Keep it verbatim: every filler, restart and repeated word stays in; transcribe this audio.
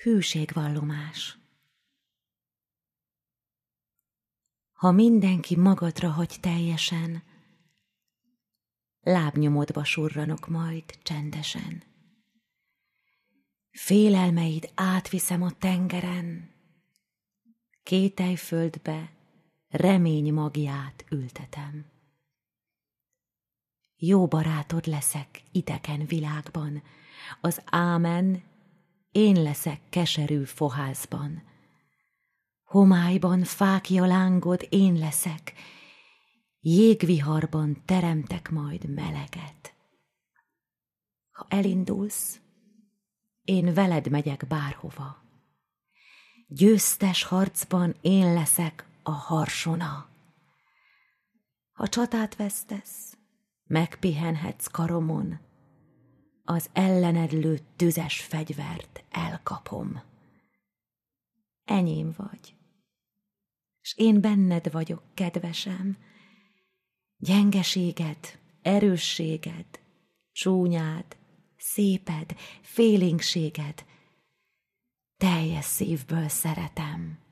Hűségvallomás. Ha mindenki magadra hagy teljesen, lábnyomodba surranok majd csendesen. Félelmeid átviszem a tengeren, kételyföldbe remény magját ültetem. Jó barátod leszek idegen világban, az ámen én leszek keserű fohászban. Homályban fákja lángod én leszek, jégviharban teremtek majd meleget. Ha elindulsz, én veled megyek bárhova. Győztes harcban én leszek a harsona. Ha csatát vesztesz, megpihenhetsz karomon, az ellened lőtt tüzes fegyvert elkapom. Enyém vagy, s én benned vagyok, kedvesem. Gyengeséged, erősséged, csúnyád, széped, félénkséged, teljes szívből szeretem.